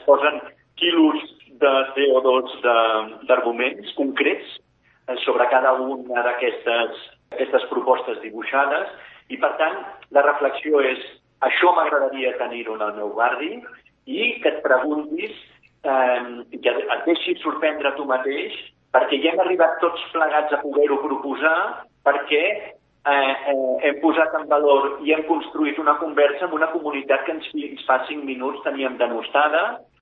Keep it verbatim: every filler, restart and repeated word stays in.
posen quilos de C O dos d'arguments concrets sobre cada una d'aquestes aquestes propostes dibuixades i, per tant, la reflexió és això m'agradaria tenir-ho en el meu barri i que et preguntis, eh, que et deixis sorprendre tu mateix, perquè ja hem arribat tots plegats a poder-ho proposar, perquè eh, eh, hem posat en valor i hem construït una conversa amb una comunitat que ens, ens fa cinc minuts teníem denostada